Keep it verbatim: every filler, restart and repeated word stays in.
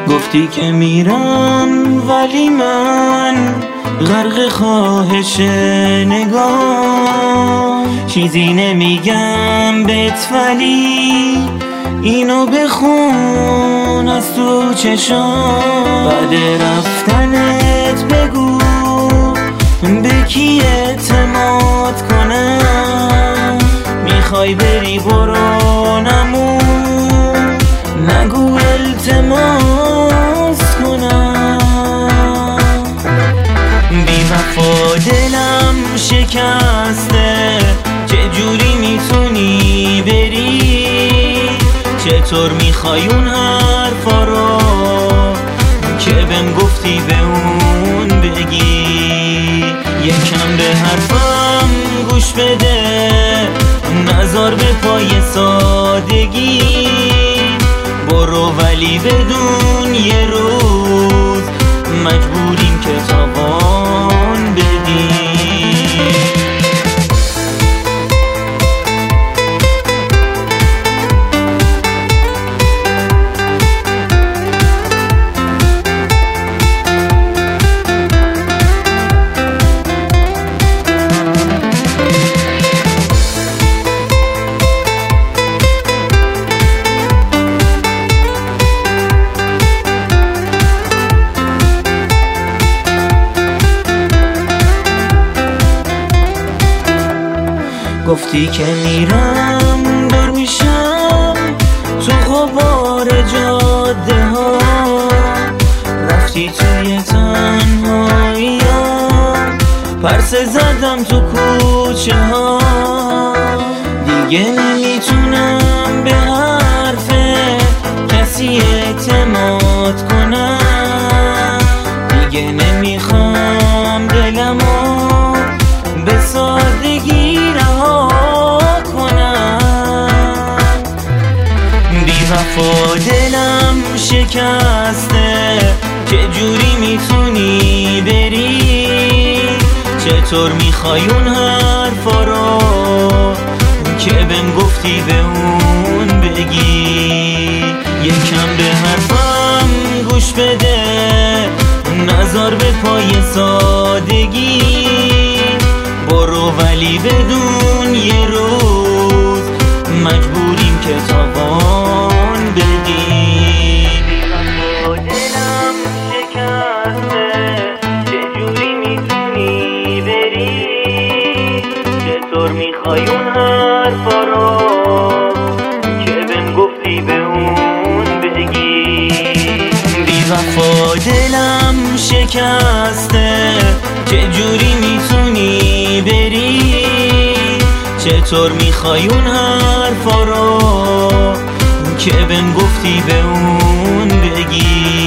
گفتی که میرم ولی من غرق خواهش نگاه، چیزی نمیگم بهت ولی اینو بخون از تو چشام. بعد رفتنت بگو به کی اعتماد کنم، میخوای بری برو نمون، نگو التماس کنم. بی وفا دلم شکسته، چجوری میتونی بری؟ چطور میخوای اون حرفا رو که بهم گفتی به اون بگی؟ یکم به حرفم گوش بده، نذار به پای سادگی برو، ولی بدون یه روز مجبوریم که تاوان بدیم. گفتی که میرم دور میشم تو غبار جاده ها، رفتی توی تنهایی ها، پرسه زدم تو کوچه ها. دیگه نمیتونم به حرف کسی اعتماد کنم، دیگه نمیخوام دلمو به سادگی رها کنم. بی وفا دلم شکسته، چجوری میتونی بری؟ چطور میخوای اون حرفا رو که بهم گفتی به اون بگی؟ یکم به حرفم گوش بده، نذار به پای سادگی برو، ولی بدون یه روز مجبوریم که تاوان بدیم. دلم شکسته، چجوری میتونی بری؟ چطور میخوای اون حرفا رو که بهم گفتی به اون بگی؟ بی وفا دلم شکسته، چجوری میتونی بری؟ چطور میخوای اون حرفا رو که بهم گفتی به اون بگی؟